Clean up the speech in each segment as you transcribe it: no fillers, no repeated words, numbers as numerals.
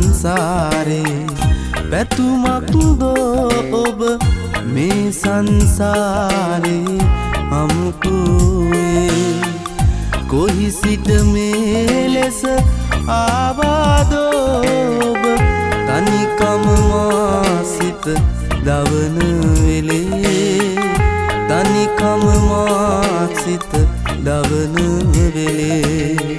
සංසාරේ පැතුමක් දෝ ඔබ මේ සංසාරේ අමුකුවේ කොහි සිට මේ ලෙස ආවාදෝ ඔබ තනිකම මා සිත දවන වෙලේ තනිකම මා සිත දවන වෙලේ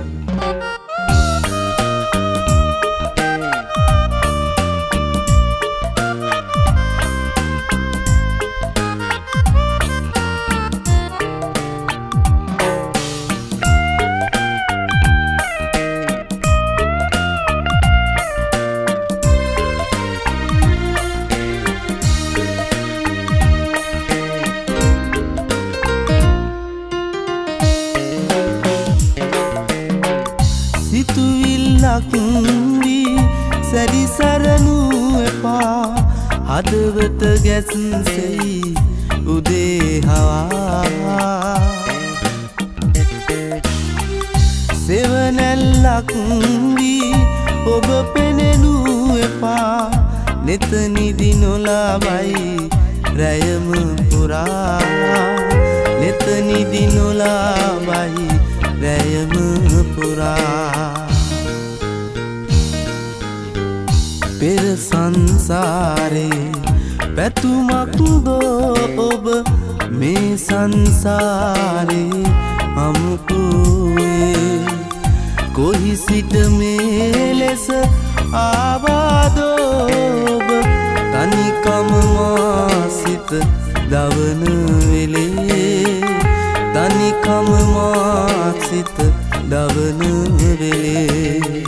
සිතුවිල්ලක් වී සැරිසරනු එපා හදවත ගැස්සෙයි උදේ හවා සෙවණැල්ලක් වී ඔබ පෙනෙනු එපා නෙත නිදි නොලබයි රැයම පුරා නෙත නිදි නොලබයි රැයම පුරා පෙර සංසාරේ පැතුමක් දෝ ඔබ මේ සංසාරේ අමුකුවේ කොහි සිට මේ ලෙස ආවාදෝ ඔබ තනිකම මා සිත දවන වෙලේ තනිකම මා සිත දවන වෙලේ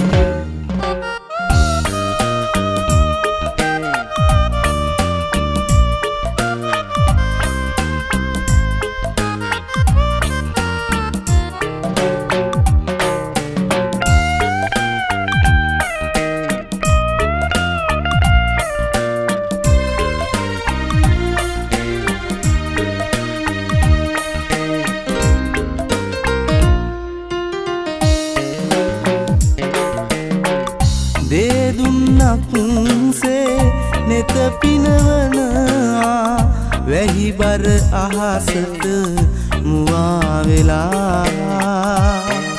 දුන්නක්සේ නෙත පිනවනවා වැහි බර අහසට මුවා වෙලා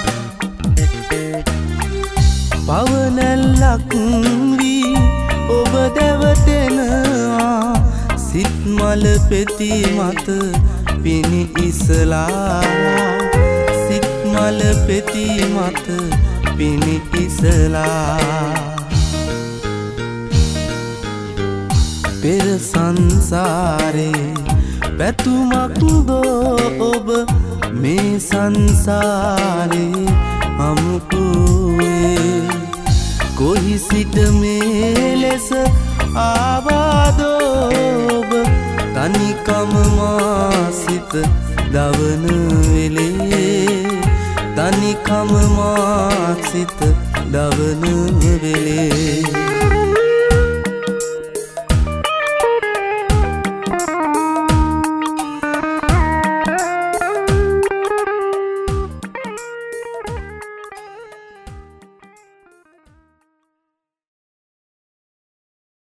පවනැල්ලක් වී ඔබ දැවටෙනවා සිත් මල පෙති මත පිණි ඉසලා සිත් මල පෙති මත පිණි ඉසලා පෙර සංසාරේ පැතුමක් දෝ ඔබ මේ සංසාරේ අමුකුවේ කොහි සිට මේ ලෙස ආවාදෝ ඔබ තනිකම මා සිත දවන වෙලේ තනිකම මා සිත දවන වෙලේ